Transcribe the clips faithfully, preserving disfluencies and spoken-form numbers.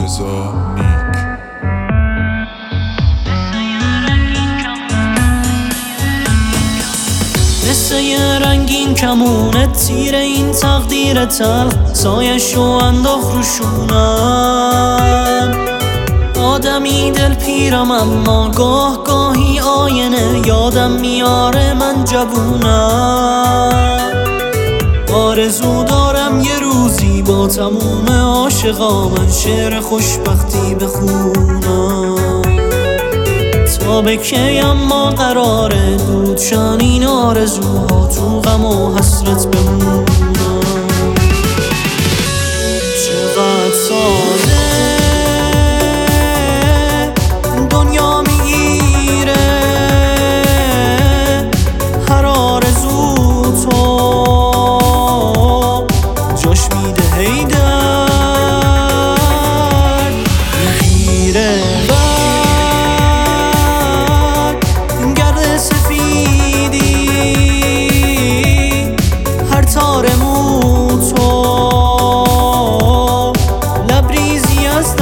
رضا نیک. قصه رنگین کمونه تیر این تقدیر تلخ، سایش رو انداخت رو شونم. آدمی دل پیرم اما گاه گاهی آینه یادم میاره من جوونم. آرزو دارم یه روزی با تموم عاشقا من شعر خوشبختی بخونم. تا به کی اما قراره دود شن این آرزوها تو غم و حسرت بمونم. چقدر ساده دنیا میگیره هر آرزو تو جاش میده هی درد میگیره تار مو تو لبریزی از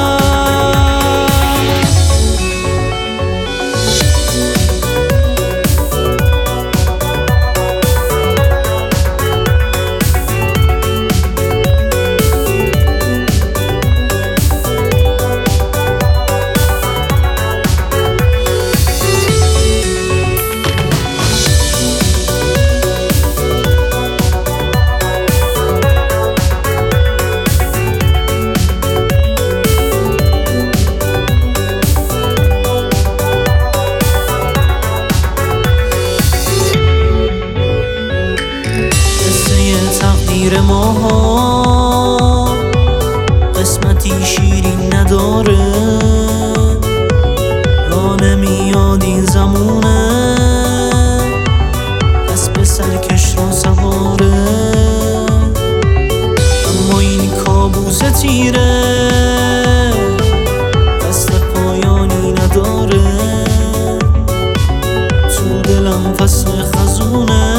تقدیر ماها قسمتی شیرین نداره، را نمیاد این زمونه اسب سرکش را سواره. اما این کابوس تیره دست پایانی نداره، تو دلم فصل خزونه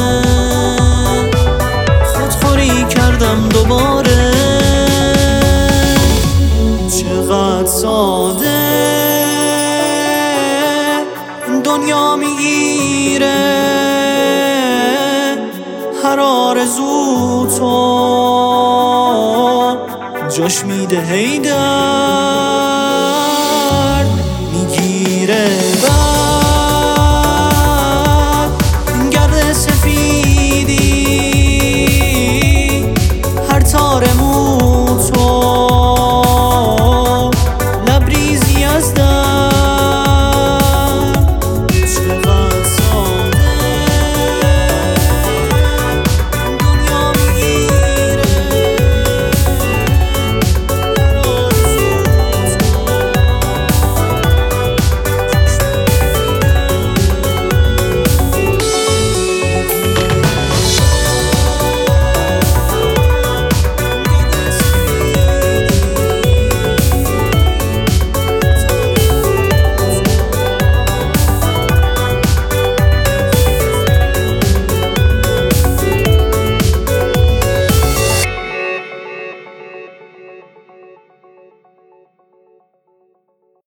کردم دوباره. چقدر ساده دنیا میگیره هر آرزو تو جاش میده هی در